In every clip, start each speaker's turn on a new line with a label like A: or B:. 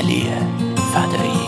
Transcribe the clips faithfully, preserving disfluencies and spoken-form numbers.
A: علی فدایی.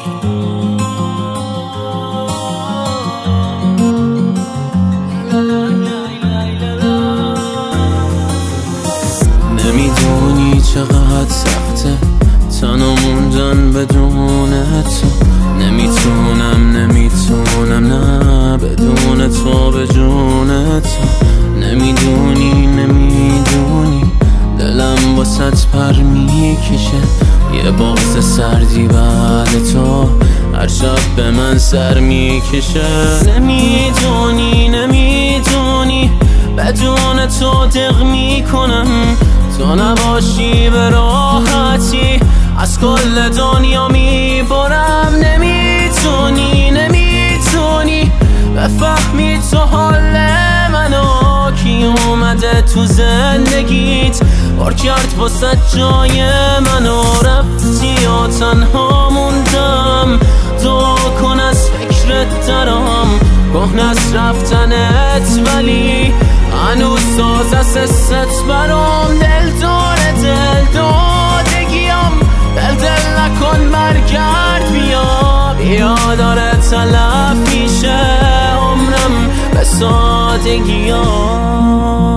B: نمیدونی چقدر سخته تنها موندن بدون تو، نمیتونم نمیتونم نه بدون تو به جون تو. نمیدونی نمیدونی دلم واسط پر میکشه، یه باغز سردی بعد تو هر شب به من سر میکشه. نمیدونی نمیدونی بدون تو دق میکنم، تو نباشی به راحتی از کل دنیا میبرم. نمیتونی نمیتونی بفهمی تو حال منو، کی اومده تو زندگیت بار کرد واسه جای منو. رفتی یا تنها موندم، دعا کن از فکرت درام. کهنه از رفتنت ولی هنوز ساز از حست برام. دل داره دل دادگیم، دل دل نکن برگرد بیا بیا. داره تلف میشه عمرم به سادگی ها.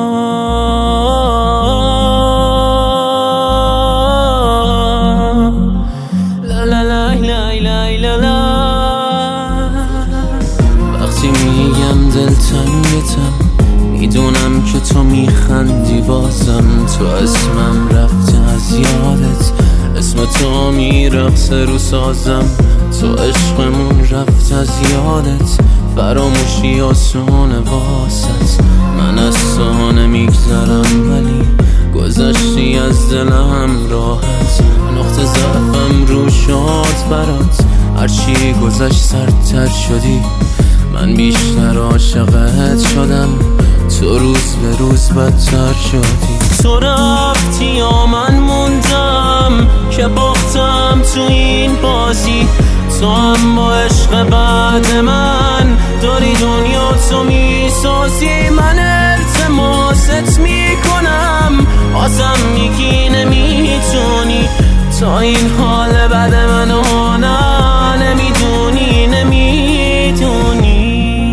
B: وقتی میگم دلتنگتم میدونم که تو میخندی بازم. تو اسمم رفته از یادت، اسم تو میرقصه رو سازم. تو عشقمون رفت از یادت، فراموشی آسونه واسط. من از تو نمیگذرم ولی گذشتی از دلم راحت. نقطه ضعفم رو شد برات، هرچی گذشت سردتر شدی. من بیشتر عاشقت شدم، تو روز به روز بدتر شدی. تو رفتی یا من موندم که باختم تو این بازی. تو هم با عشق بعد من داری دنیا تو میسازی. من التماست میکنم بازم میگی نمیتونی، تا این حال بد منو نه نمیدونی نمیدونی.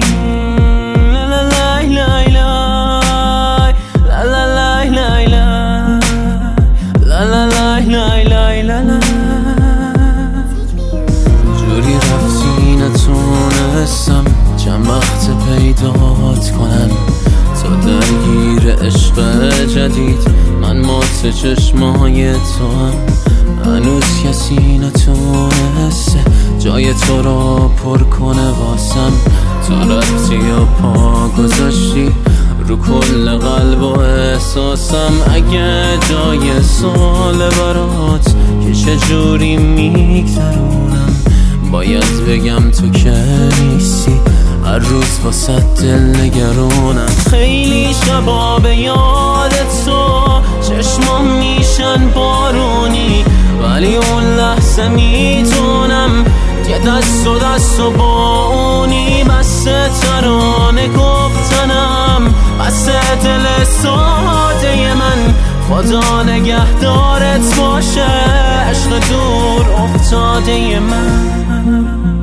B: جوری رفتی نتونستم چند وقت پیدات کنم. تو درگیر عشق جدید، من مات چشمای تو هم. هنوز کسی نتونسته جای تو را پر کنه واسم. تو رفتی و پا گذاشتی رو کل قلب و احساسم. اگه جای سال برات که چجوری میگذرونم، باید بگم تو که نیستی، هر روز واسه دل نگرونم. خیلی شبا به یاد تو چشمام میشن بارونی، ولی اون لحظه میتونم که دست و دست و با اونی. بس ترانه گفتنم، بس دل ساده من. خدا نگهدارت باشه عشق دور افتاده من.